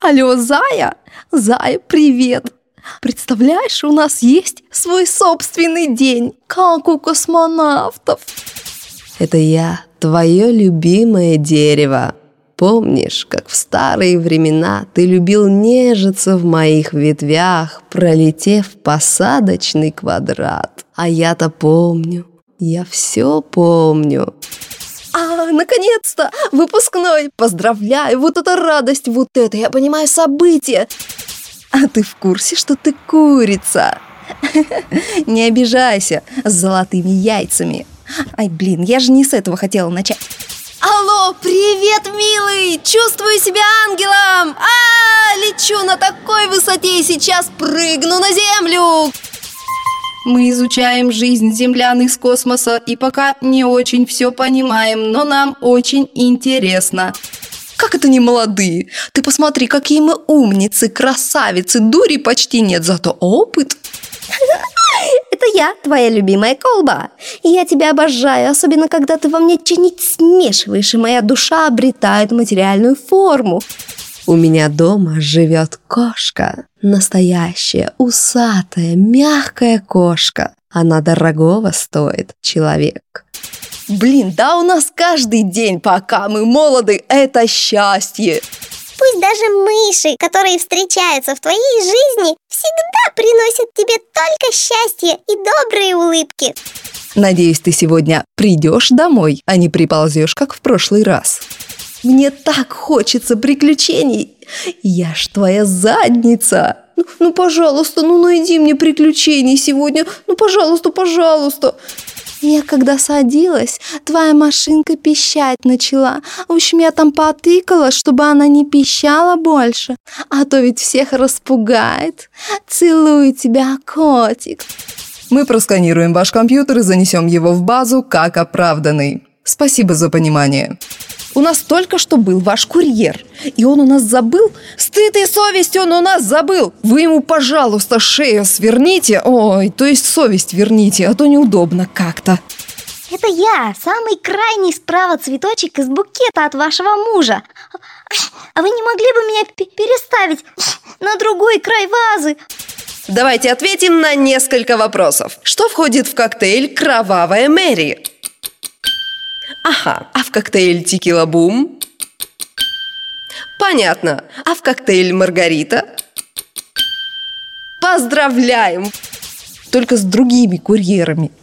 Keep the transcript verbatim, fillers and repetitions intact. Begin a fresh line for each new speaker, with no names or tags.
Алло, Зая? Зая, привет! Представляешь, у нас есть свой собственный день, как у космонавтов.
Это я, твое любимое дерево. Помнишь, как в старые времена ты любил нежиться в моих ветвях, пролетев посадочный квадрат? А я-то помню, я все помню.
А, наконец-то! Выпускной! Поздравляю! Вот это радость, вот это, я понимаю, событие! А ты в курсе, что ты курица? Не обижайся, с золотыми яйцами. Ай, блин, я же не с этого хотела начать. Алло, привет, милый! Чувствую себя ангелом! А, лечу на такой высоте и сейчас прыгну на землю!
Мы изучаем жизнь землян из космоса и пока не очень все понимаем, но нам очень интересно.
Как это не молодые? Ты посмотри, какие мы умницы, красавицы, дури почти нет, зато опыт.
Это я, твоя любимая колба. И я тебя обожаю, особенно когда ты во мне что-нибудь смешиваешь, и моя душа обретает материальную форму.
У меня дома живет кошка. Настоящая, усатая, мягкая кошка. Она дорогого стоит, человек.
Блин, да у нас каждый день, пока мы молоды, это счастье.
Пусть даже мыши, которые встречаются в твоей жизни, всегда приносят тебе только счастье и добрые улыбки.
Надеюсь, ты сегодня придешь домой, а не приползешь, как в прошлый раз. Мне так хочется приключений. Я ж твоя задница. Ну, ну пожалуйста, ну найди мне приключений сегодня. Ну, пожалуйста, пожалуйста. Я когда садилась, твоя машинка пищать начала. В общем, я там потыкала, чтобы она не пищала больше. А то ведь всех распугает. Целую тебя, котик. Мы просканируем ваш компьютер и занесем его в базу как оправданный. Спасибо за понимание. У нас только что был ваш курьер, и он у нас забыл. Стыд и совесть он у нас забыл. Вы ему, пожалуйста, шею сверните. Ой, то есть совесть верните, а то неудобно как-то.
Это я, самый крайний справа цветочек из букета от вашего мужа. А вы не могли бы меня переставить на другой край вазы?
Давайте ответим на несколько вопросов. Что входит в коктейль «Кровавая Мэри»? Ага, а в коктейль «Текила Бум»? Понятно. А в коктейль «Маргарита»? Поздравляем!
Только с другими курьерами.